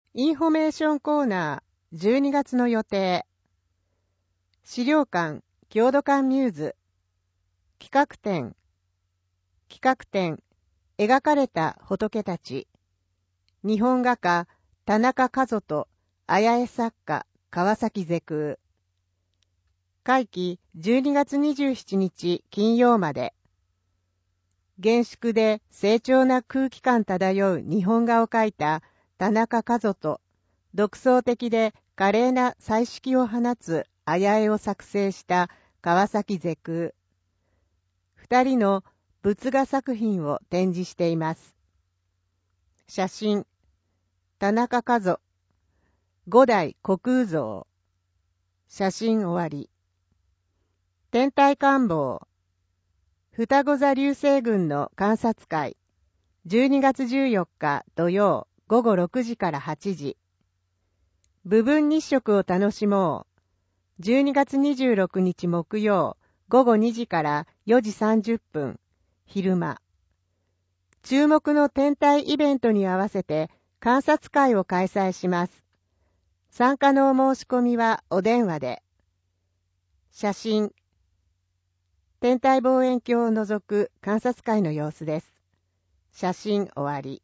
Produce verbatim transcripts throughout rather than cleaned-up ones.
インフォメーションコーナーじゅうにがつの予定。資料館、郷土館ミューズ。企画展。企画展、描かれた仏たち。日本画家、田中和人、綾絵作家、川崎世空。会期じゅうにがつにじゅうしちにち金曜まで。厳粛で清澄な空気感漂う日本画を描いた田中和人、独創的で華麗な彩色を放つ綾絵を作成した川崎世空。二人の仏画作品を展示しています。写真、田中和人、五代虚空像。写真終わり。天体観望。双子座流星群の観察会。じゅうにがつじゅうよっか土曜ごごろくじからはちじ。部分日食を楽しもう。じゅうにがつにじゅうろくにち木曜ごごにじからよじさんじゅっぷん。昼間。注目の天体イベントに合わせて観察会を開催します。参加のお申し込みはお電話で。写真。天体望遠鏡を除く観察会の様子です。写真終わり。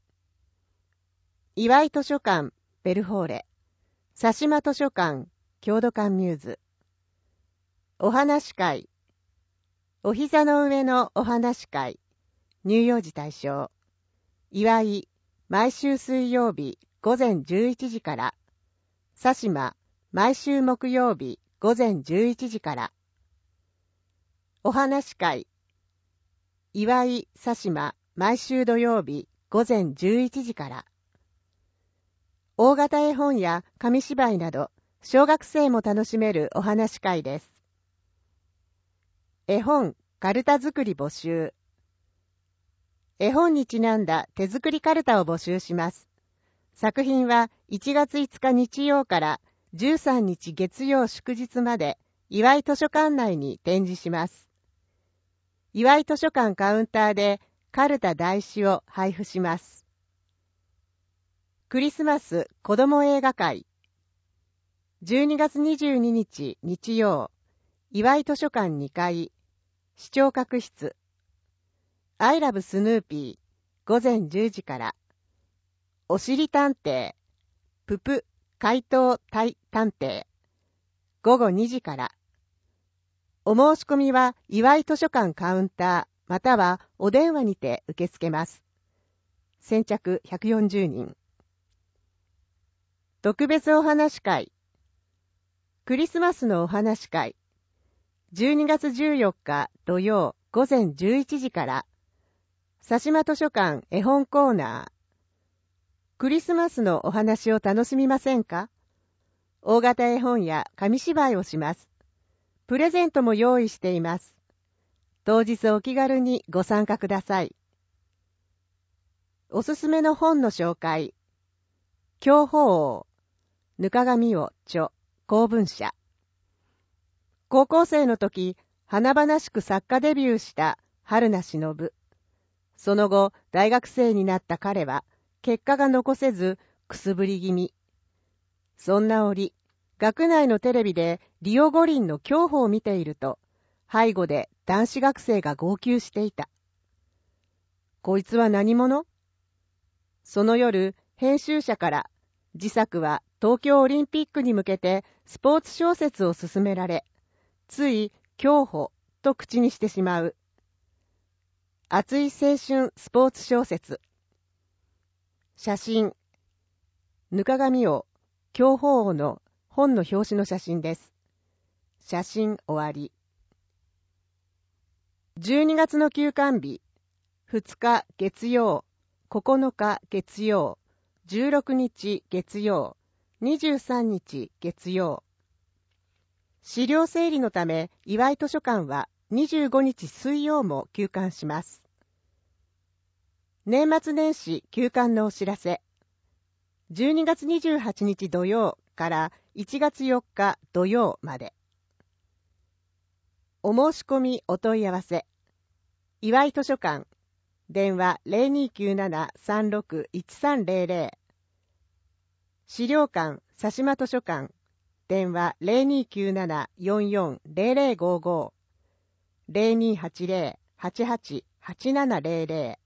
岩井図書館、ベルホーレ。佐島図書館、郷土館ミューズ。お話会。お膝の上のお話会。乳幼児対象。岩井、毎週水曜日ごぜんじゅういちじから。佐島、毎週木曜日ごぜんじゅういちじから。お話会。岩井、佐島、毎週土曜日ごぜんじゅういちじから。大型絵本や紙芝居など、小学生も楽しめるお話会です。絵本、カルタ作り募集。絵本にちなんだ手作りカルタを募集します。作品はいちがついつか日曜からじゅうさんにち月曜祝日まで、岩井図書館内に展示します。岩井図書館カウンターでカルタ台紙を配布します。クリスマス子ども映画会。じゅうにがつにじゅうににち日曜、岩井図書館にかい、視聴覚室。I love スヌーピー、ごぜんじゅうじから。おしり探偵、ププ怪盗対探偵、ごごにじから。お申し込みは岩井図書館カウンターまたはお電話にて受け付けます。先着ひゃくよんじゅうにん。特別お話会。クリスマスのお話会。じゅうにがつじゅうよっか土曜ごぜんじゅういちじから。佐島図書館絵本コーナー。クリスマスのお話を楽しみませんか？大型絵本や紙芝居をします。プレゼントも用意しています。当日お気軽にご参加ください。おすすめの本の紹介。享保王、ぬかがみを著、公文社。高校生の時、華々しく作家デビューした春名忍。その後、大学生になった彼は、結果が残せず、くすぶり気味。そんな折、学内のテレビでリオ五輪の競歩を見ていると、背後で男子学生が号泣していた。こいつは何者？その夜、編集者から自作は東京オリンピックに向けてスポーツ小説を勧められ、つい競歩と口にしてしまう。熱い青春スポーツ小説。写真。ぬかがみ王、享保王の本の表紙の写真です。写真終わり。じゅうにがつの休館日。ふつか月曜、ここのか月曜、じゅうろくにち月曜、にじゅうさんにち月曜。資料整理のため、岩井図書館はにじゅうごにち水曜も休館します。年末年始休館のお知らせ。じゅうにがつにじゅうはちにち土曜からいちがつよっか土曜まで。お申し込みお問い合わせ。岩井図書館。電話 ゼロにきゅうななさんろくいちさんゼロゼロ。 資料館佐島図書館、電話 ゼロにきゅうなな よんよん ゼロゼロごご、ゼロにはちゼロ はちはち はちななゼロゼロ